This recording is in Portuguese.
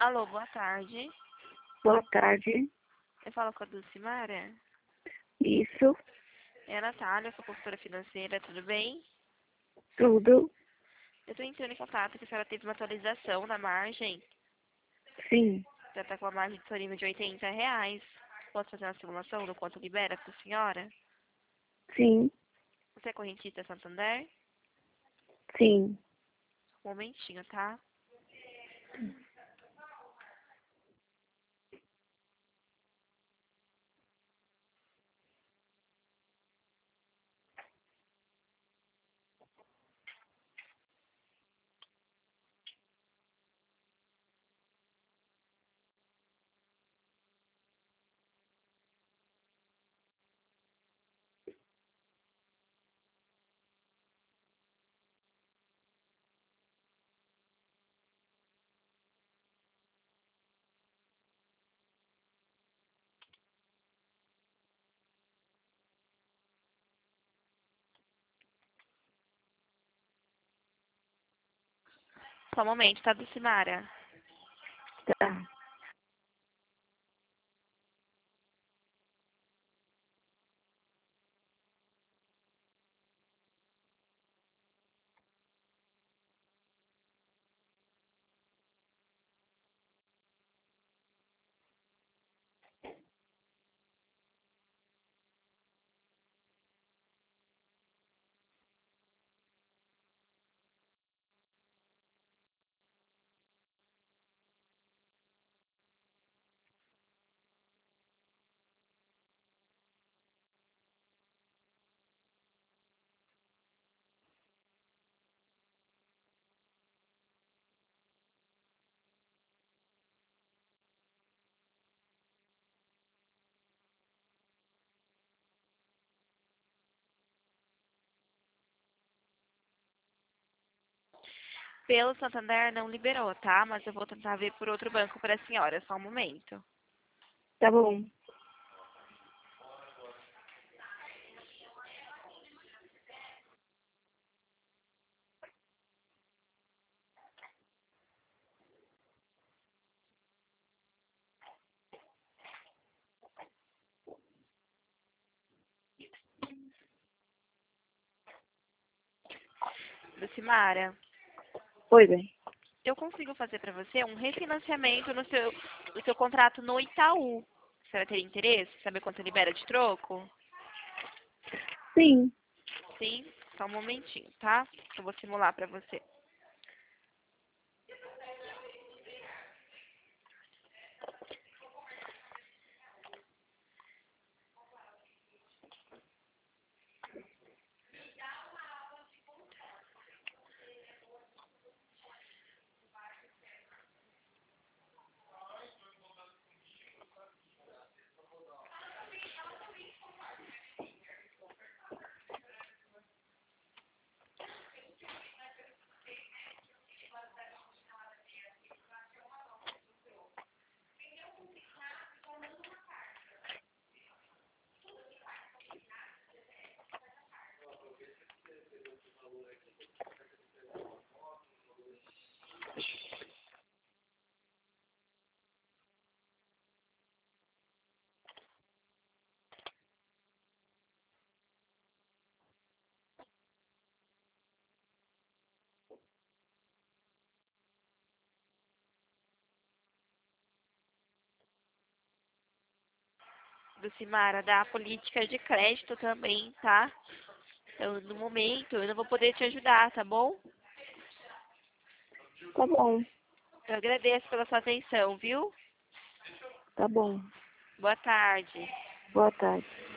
Alô, boa tarde. Boa tarde. Eu falo com a Dulcimara. Isso, É a Natália, sou consultora financeira, tudo bem? tudo. Eu estou entrando em contato que a senhora teve uma atualização na margem. Sim, Já está com a margem de Torino de R$ 80. Posso fazer uma simulação do quanto libera para a senhora? sim, Você é correntista Santander? sim. Um momentinho, tá? Só um momento, tá, Dulcimara? Tá, Pelo Santander não liberou, tá? Mas eu vou tentar ver por outro banco para a senhora. Só um momento. tá bom. Dulcimara, Oi, bem. eu consigo fazer para você um refinanciamento no seu contrato no Itaú. A senhora teria interesse? Saber quanto libera de troco? Sim, Sim? Só um momentinho, tá? Eu vou simular para você. Dulcimara, da política de crédito também, tá? Então, no momento, eu não vou poder te ajudar, tá bom? tá bom, Eu agradeço pela sua atenção, viu? tá bom. Boa tarde. Boa tarde.